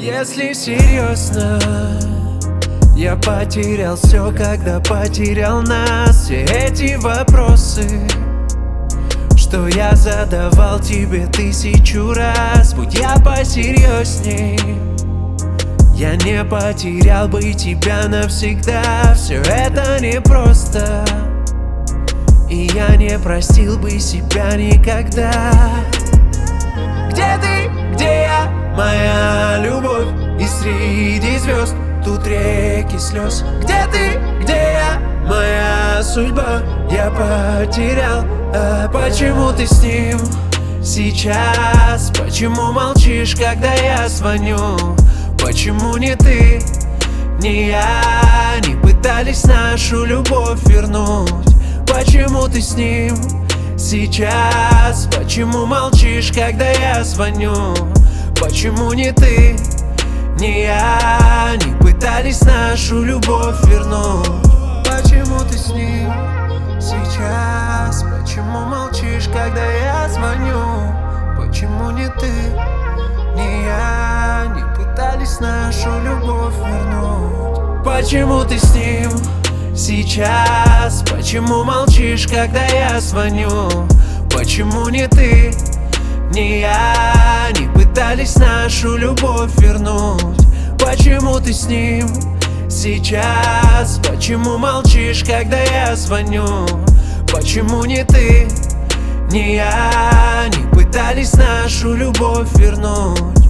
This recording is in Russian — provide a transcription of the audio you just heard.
Если серьезно, я потерял все, когда потерял нас. Все эти вопросы, что я задавал тебе 1000 раз. Будь я посерьезней, я не потерял бы тебя навсегда. Все это непросто, и я не простил бы себя никогда. Где ты, где я, моя любовь? И среди звезд тут реки слез. Где ты, где я, моя судьба? Я потерял, а почему ты с ним сейчас? Почему молчишь, когда я звоню? Почему ни ты, ни я не пытались нашу любовь вернуть? Почему ты с ним сейчас? Почему молчишь, когда я звоню? Почему ни ты, ни я не пытались нашу любовь вернуть? Почему ты с ним сейчас? Почему молчишь, когда я звоню? Почему ни ты, ни я не пытались нашу любовь вернуть? Почему ты с ним сейчас? Почему молчишь, когда я звоню? Почему ни ты, ни я не пытались нашу любовь вернуть? Почему ты с ним сейчас? Почему молчишь, когда я звоню? Почему ни ты, ни я не пытались нашу любовь вернуть?